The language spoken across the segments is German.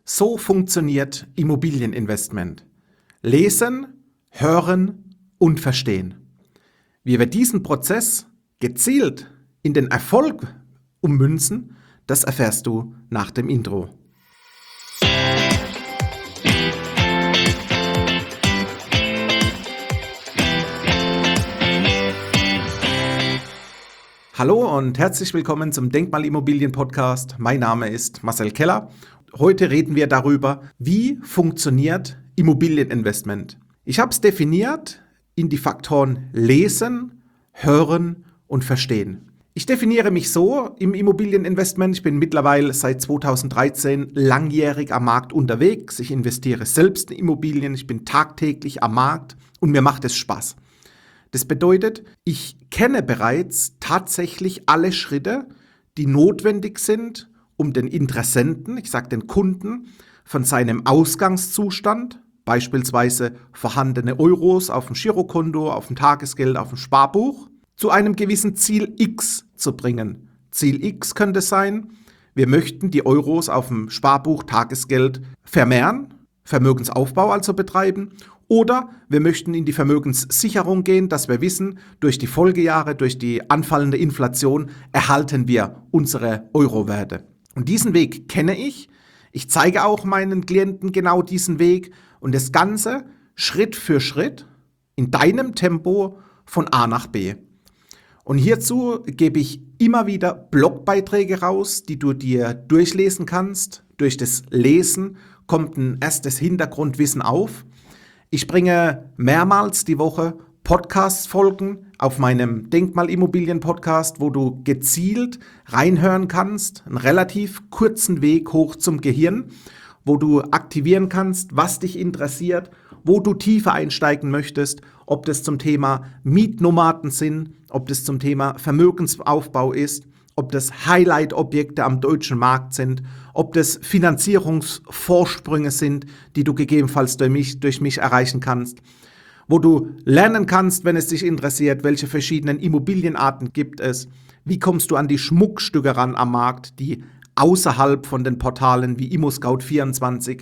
So funktioniert Immobilieninvestment. Lesen, hören und verstehen. Wie wir diesen Prozess gezielt in den Erfolg ummünzen, das erfährst du nach dem Intro. Hallo und herzlich willkommen zum Denkmalimmobilien-Podcast. Mein Name ist Marcel Keller. Heute reden wir darüber, wie funktioniert Immobilieninvestment. Ich habe es definiert in die Faktoren Lesen, Hören und Verstehen. Ich definiere mich so im Immobilieninvestment. Ich bin mittlerweile seit 2013 langjährig am Markt unterwegs. Ich investiere selbst in Immobilien. Ich bin tagtäglich am Markt und mir macht es Spaß. Das bedeutet, ich kenne bereits tatsächlich alle Schritte, die notwendig sind, um den Interessenten, ich sage den Kunden, von seinem Ausgangszustand, beispielsweise vorhandene Euros auf dem Girokonto, auf dem Tagesgeld, auf dem Sparbuch, zu einem gewissen Ziel X zu bringen. Ziel X könnte sein, wir möchten die Euros auf dem Sparbuch, Tagesgeld vermehren, Vermögensaufbau also betreiben, oder wir möchten in die Vermögenssicherung gehen, dass wir wissen, durch die Folgejahre, durch die anfallende Inflation erhalten wir unsere Eurowerte. Und diesen Weg kenne ich. Ich zeige auch meinen Klienten genau diesen Weg und das Ganze Schritt für Schritt in deinem Tempo von A nach B. Und hierzu gebe ich immer wieder Blogbeiträge raus, die du dir durchlesen kannst. Durch das Lesen kommt ein erstes Hintergrundwissen auf. Ich bringe mehrmals die Woche Podcast-Folgen auf meinem Denkmalimmobilien-Podcast, wo du gezielt reinhören kannst, einen relativ kurzen Weg hoch zum Gehirn, wo du aktivieren kannst, was dich interessiert, wo du tiefer einsteigen möchtest, ob das zum Thema Mietnomaden sind, ob das zum Thema Vermögensaufbau ist, ob das Highlight-Objekte am deutschen Markt sind, ob das Finanzierungsvorsprünge sind, die du gegebenenfalls durch mich erreichen kannst, wo du lernen kannst, wenn es dich interessiert, welche verschiedenen Immobilienarten gibt es, wie kommst du an die Schmuckstücke ran am Markt, die außerhalb von den Portalen wie ImmoScout24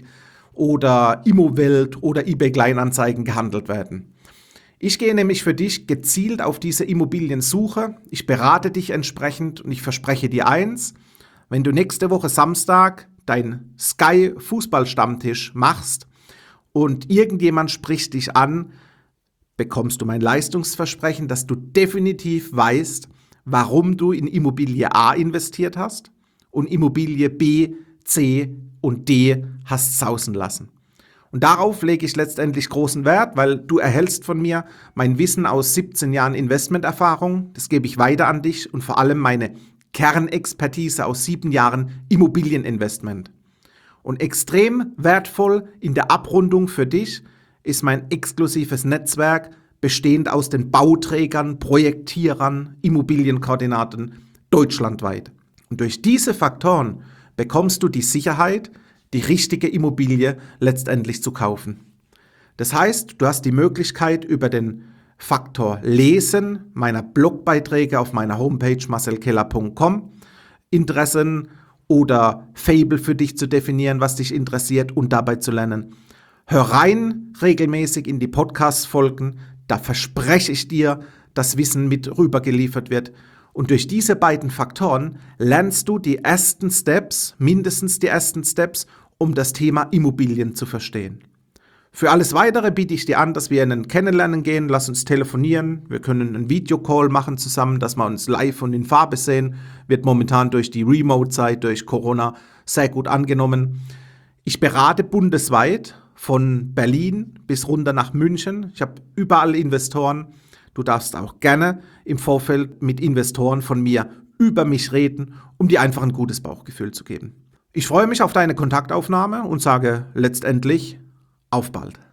oder Immowelt oder eBay Kleinanzeigen gehandelt werden. Ich gehe nämlich für dich gezielt auf diese Immobiliensuche, ich berate dich entsprechend und ich verspreche dir eins, wenn du nächste Woche Samstag dein Sky-Fußballstammtisch machst und irgendjemand spricht dich an, bekommst du mein Leistungsversprechen, dass du definitiv weißt, warum du in Immobilie A investiert hast und Immobilie B, C und D hast sausen lassen. Und darauf lege ich letztendlich großen Wert, weil du erhältst von mir mein Wissen aus 17 Jahren Investmenterfahrung. Das gebe ich weiter an dich und vor allem meine Kernexpertise aus 7 Jahren Immobilieninvestment. Und extrem wertvoll in der Abrundung für dich ist mein exklusives Netzwerk, bestehend aus den Bauträgern, Projektierern, Immobilienkoordinaten deutschlandweit. Und durch diese Faktoren bekommst du die Sicherheit, die richtige Immobilie letztendlich zu kaufen. Das heißt, du hast die Möglichkeit, über den Faktor Lesen meiner Blogbeiträge auf meiner Homepage marcelkeller.com Interessen oder Faible für dich zu definieren, was dich interessiert und dabei zu lernen. Hör rein regelmäßig in die Podcast-Folgen, da verspreche ich dir, dass Wissen mit rübergeliefert wird. Und durch diese beiden Faktoren lernst du die ersten Steps, mindestens die ersten Steps, um das Thema Immobilien zu verstehen. Für alles Weitere biete ich dir an, dass wir in ein Kennenlernen gehen, lass uns telefonieren, wir können einen Videocall machen zusammen, dass wir uns live und in Farbe sehen, wird momentan durch die Remote-Zeit, durch Corona sehr gut angenommen. Ich berate bundesweit, von Berlin bis runter nach München, ich habe überall Investoren. Du darfst auch gerne im Vorfeld mit Investoren von mir über mich reden, um dir einfach ein gutes Bauchgefühl zu geben. Ich freue mich auf deine Kontaktaufnahme und sage letztendlich auf bald.